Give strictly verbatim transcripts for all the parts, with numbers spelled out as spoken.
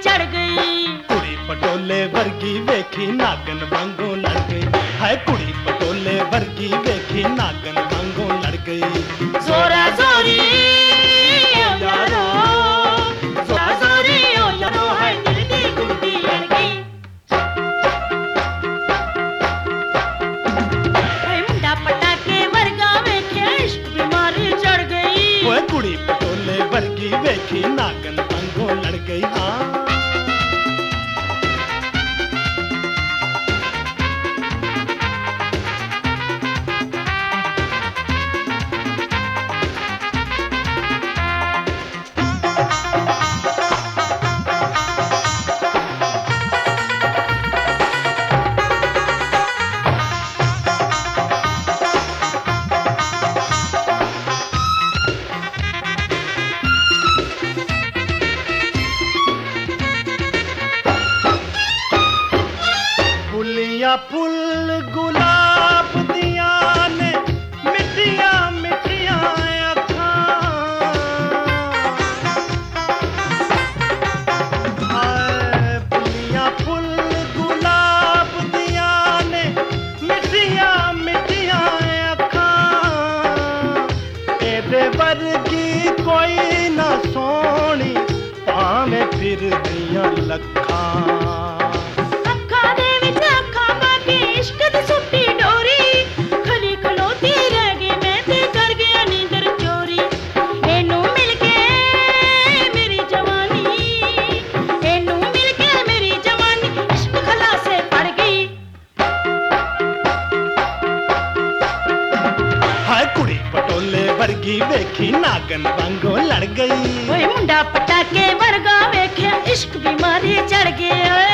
चढ़ गई। कुड़ी पटोले वर्गी वेखी नागन वांगू लड़ गई। हाय कुड़ी पटोले वर्गी वेखी नागन वांगू लड़ गई। जोरा जोरी ओ यारो, जोरा जोरी ओ यारो, हाय दिल दी गुंडी अड़ गई। हाय मुंडा पटाके वर्गा वेख्या इश्क बीमारी चढ़ गई। ओए कुड़ी पटोले वर्गी वेखी नागन वांगू लड़ गई। हाँ फुल गुलाब दिया ने मिठिया मिठिया अखां। फुलिया फुल गुलाब दिया ने मिठिया मिठिया अखां। एदे वर्गी कोई ना सोनी भावें फिर दिया लखां। वर्गी वेखी नागन वांगू लड़ गई। ओए मुंडा पटाके वर्गा वेख्या इश्क बीमारी चढ़ गई।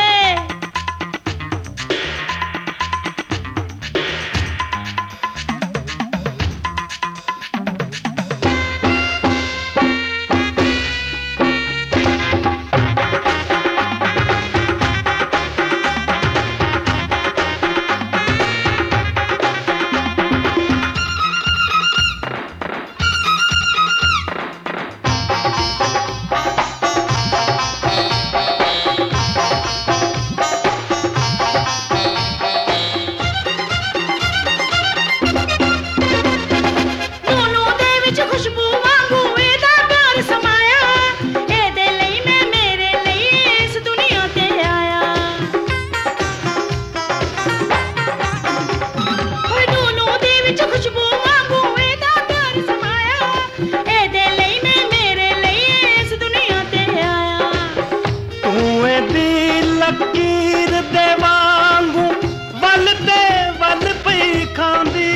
लकीर दे वांगू वल दे वल पई खांदी।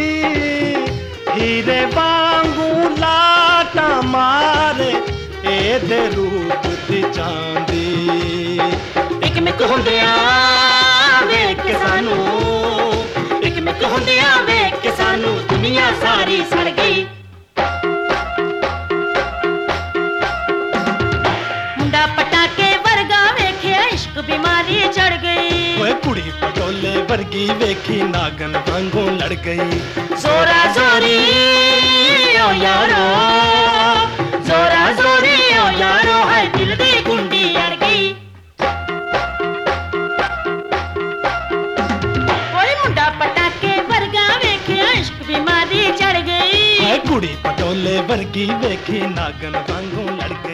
हीरे वांगू लाटा मारे एदे रूप दी चांदी। इक मिक हुंदिया वेख के सानू, इक मिक हुंदिया वेख के सानू दुनिया सारी सड़ गई। मुंडा पटाके वर्गा वेख्या इश्क बीमारी चढ़ गई। ओए कुड़ी पटोले वर्गी वेखी नागन वांगू लड़ गई। जोरा जोरी ओ यारो, जोरा जोरी ओ यारो, हाय दिल दी गुंडी अड़ गई। ओए मुंडा पटाके वर्गा वेख्या इश्क बीमारी चढ़ गई। कुड़ी पटोले वर्गी वेखी नागन वांगू लड़ गई।